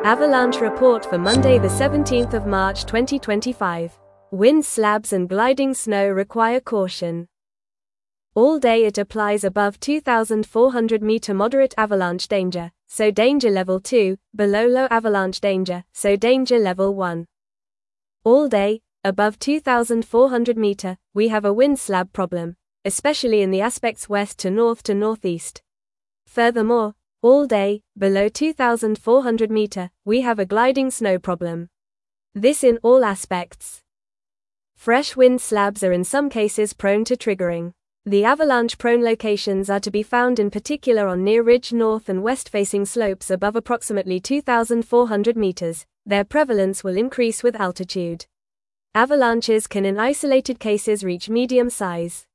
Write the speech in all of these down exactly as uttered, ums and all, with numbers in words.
Avalanche report for Monday the seventeenth of March twenty twenty-five. Wind slabs and gliding snow require caution. All day it applies above two thousand four hundred meter moderate avalanche danger, so danger level two, below low avalanche danger, so danger level one. All day, above two thousand four hundred meter, we have a wind slab problem, especially in the aspects west to north to northeast. Furthermore, all day, below two thousand four hundred meter, we have a gliding snow problem. This in all aspects. Fresh wind slabs are in some cases prone to triggering. The avalanche-prone locations are to be found in particular on near ridge north and west-facing slopes above approximately two thousand four hundred meters. Their prevalence will increase with altitude. Avalanches can in isolated cases reach medium size.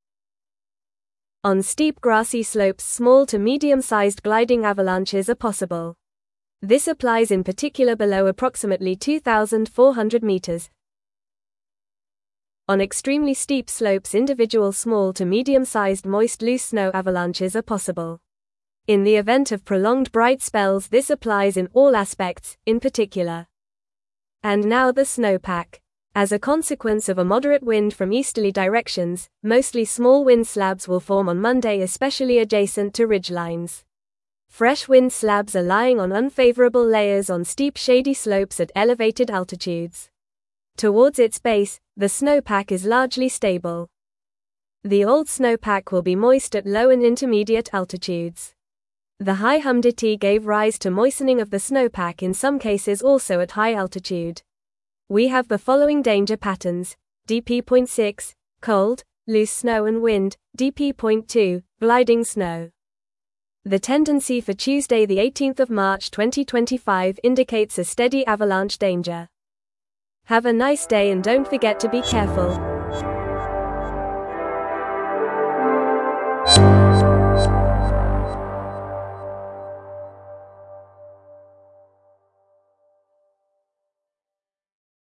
On steep grassy slopes, small to medium-sized gliding avalanches are possible. This applies in particular below approximately two thousand four hundred meters. On extremely steep slopes, individual small to medium-sized moist loose snow avalanches are possible. In the event of prolonged bright spells, this applies in all aspects, in particular. And now the snowpack. As a consequence of a moderate wind from easterly directions, mostly small wind slabs will form on Monday, especially adjacent to ridgelines. Fresh wind slabs are lying on unfavorable layers on steep shady slopes at elevated altitudes. Towards its base, the snowpack is largely stable. The old snowpack will be moist at low and intermediate altitudes. The high humidity gave rise to moistening of the snowpack in some cases also at high altitude. We have the following danger patterns: D P zero point six, cold, loose snow and wind, D P zero point two, gliding snow. The tendency for Tuesday the eighteenth of March twenty twenty-five indicates a steady avalanche danger. Have a nice day and don't forget to be careful.